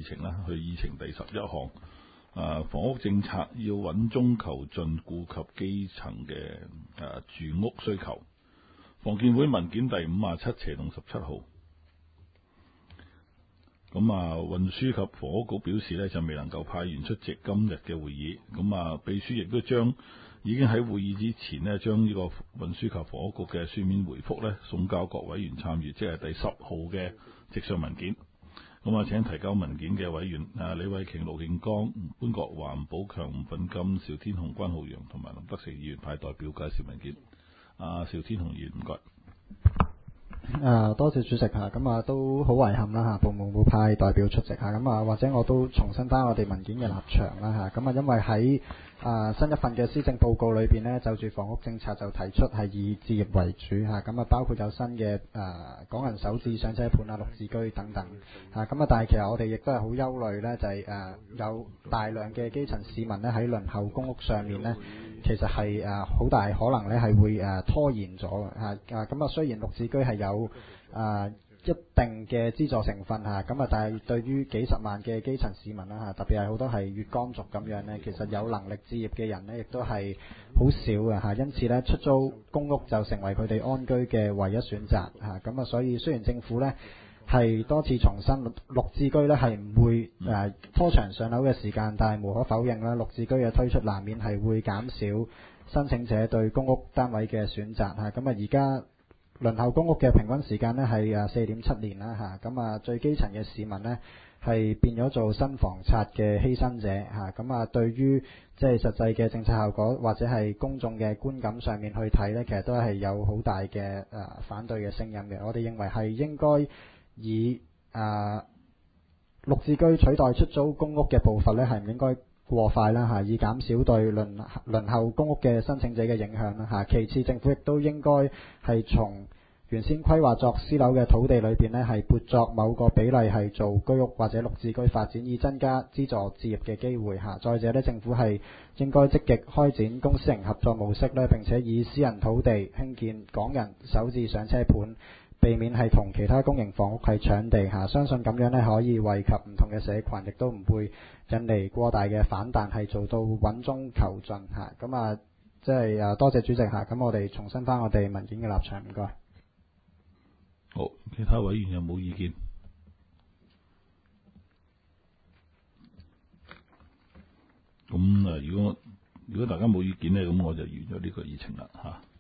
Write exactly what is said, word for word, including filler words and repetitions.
議程啦，去議程第十一項，啊，房屋政策要穩中求進，顧及基層嘅誒住屋需求。房建會文件第五十七斜同十七號。咁啊，運輸及房屋局表示呢，就未能夠派員出席今日嘅會議。咁啊，秘書亦都將已經喺會議之前呢，將呢個運輸及房屋局嘅書面回覆呢送交各委員參閱，即係第十號嘅直上文件。咁啊，請提交文件嘅委員啊，李慧瓊、盧慶江、潘國華、吳寶強、吳奮金、邵天虹、關浩陽同埋林德成議員派代表介紹文件。啊，邵天虹議員唔該。 誒，多謝主席嚇，咁啊都好遺憾啦嚇，部門冇派代表出席嚇，咁啊或者我都重申翻我哋文件嘅立場啦嚇，咁啊因為喺啊新一份嘅施政報告裏邊呢，就住房屋政策就提出係以置業為主嚇，咁啊包括有新嘅誒港人首置上車盤啊、綠置居等等嚇，咁啊但係其實我哋亦都係好憂慮呢，就係誒有大量嘅基層市民呢喺輪候公屋上面呢，其實係誒好大可能咧係會誒拖延咗嘅嚇啊，咁啊雖然綠置居係有誒一定嘅資助成分嚇，咁啊但係對於幾十萬嘅基層市民啦嚇，特別係好多係月光族咁樣呢，其實有能力置業嘅人呢，亦都係好少嘅嚇，因此呢，出租公屋就成為佢哋安居嘅唯一選擇嚇，咁啊所以雖然政府呢係多次重申綠置居咧係唔會誒拖長上樓嘅時間，但係無可否認啦，綠置居嘅推出難免係會減少申請者對公屋單位嘅選擇嚇。咁啊而家輪候公屋嘅平均時間呢係誒四點七年啦嚇。咁啊最基層嘅市民呢係變咗做新房策嘅犧牲者嚇。咁啊對於即係實際嘅政策效果或者係公眾嘅觀感上面去睇呢，其實都係有好大嘅誒反對嘅聲音嘅。我哋認為係應該以誒綠置居取代出租公屋嘅步伐咧，係唔應該過快啦嚇，以減少對輪輪候公屋嘅申請者嘅影響啦嚇。其次，政府亦都應該係從原先規劃作私樓嘅土地裏邊呢，係撥作某個比例係做居屋或者綠置居發展，以增加資助置業嘅機會嚇。再者呢，政府係應該積極開展公私營合作模式呢，並且以私人土地興建港人首置上車盤，避免係同其他公營房屋係搶地嚇，相信咁樣呢可以惠及唔同嘅社群，亦都唔會引嚟過大嘅反彈，係做到穩中求進嚇。咁啊，即係啊多謝主席嚇，咁我哋重申翻我哋文件嘅立場，唔該。 好，其他委員有冇意見？咁啊，如果如果大家冇意見呢，咁我就完咗呢個議程啦嚇。